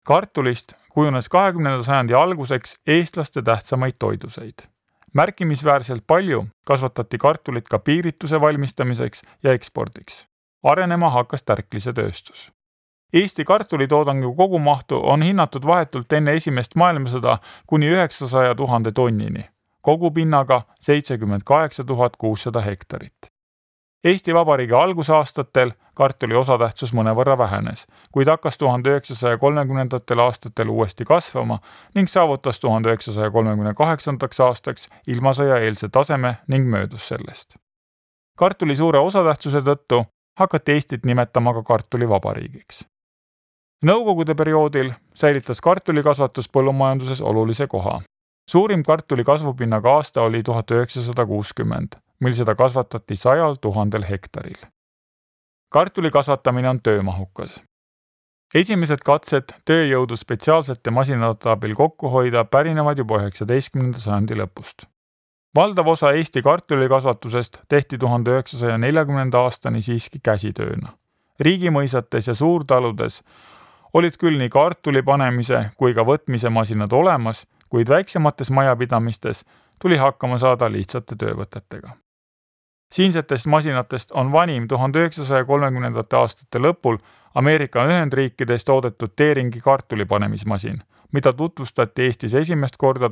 Kartulist kujunes 20. sajandi alguseks eestlaste tähtsamaid toiduseid. Märkimisväärselt palju kasvatati kartulit ka piirituse valmistamiseks ja ekspordiks. Arenema hakkas tärklise tööstus. Eesti kartulitoodangu kogumahtu on hinnatud vahetult enne esimest maailmasõda kuni 900 000 tonnini, kogupinnaga 78 600 hektarit. Eesti Vabariigi algusaastatel kartuli osatähtsus mõnevõrra vähenes, kuid hakkas 1930. aastatel uuesti kasvama ning saavutas 1938. aastaks ilmasõjaeelse taseme ning möödus sellest. Kartuli suure osatähtsuse tõttu hakati Eestit nimetama ka kartulivabariigiks. Nõukogude perioodil säilitas kartulikasvatus põllumajanduses olulise koha. Suurim kartuli kasvupinnaga aasta oli 1960, mil seda kasvatati 100 000 hektaril. Kartuli kasvatamine on töömahukas. Esimesed katsed tööjõudu spetsiaalsete masinate abil kokku hoida pärinevad juba 19. sajandi lõpust. Valdav osa Eesti kartulikasvatusest tehti 1940. aastani siiski käsitööna. Riigimõisates ja suurtaludes olid küll nii kartuli panemise kui ka võtmise masinad olemas, kuid väiksemates majapidamistes tuli hakkama saada lihtsate töövõtetega. Siinsetest masinatest on vanim 1930. aastate lõpul Ameerika Ühendriikides toodetud T-ringi kartulipanemismasin, mida tutvustati Eestis esimest korda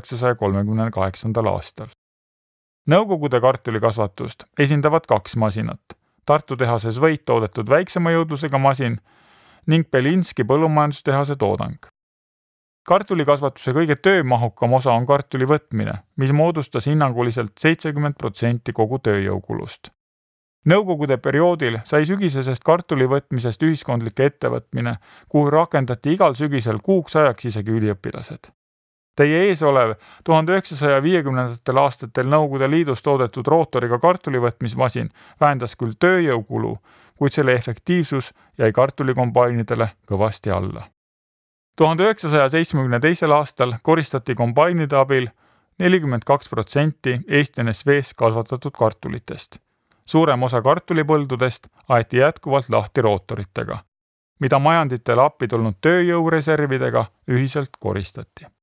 1938. aastal. Nõukogude kartulikasvatust esindavad 2 masinat, Tartu tehases Võit toodetud väiksema jõudlusega masin ning Belinski põllumajandustehase toodang. Kartulikasvatuse kõige töömahukam osa on kartuli võtmine, mis moodustas hinnanguliselt 70% kogu tööjõukulust. Nõukogude perioodil sai sügisesest kartuli võtmisest ühiskondlik ettevõtmine, kuhu rakendati igal sügisel kuuks ajaks isegi üliõpilased. Teie ees olev 1950. aastatel Nõukogude Liidus toodetud rootoriga kartulivõtmismasin vähendas küll tööjõukulu, kuid selle efektiivsus jäi kartulikombainidele kõvasti alla. 1972. aastal koristati kombainide abil 42% Eesti NSV-s kasvatatud kartulitest. Suurem osa kartulipõldudest aeti jätkuvalt lahti rootoritega, mida majanditele appi tulnud tööjõureservidega ühiselt koristati.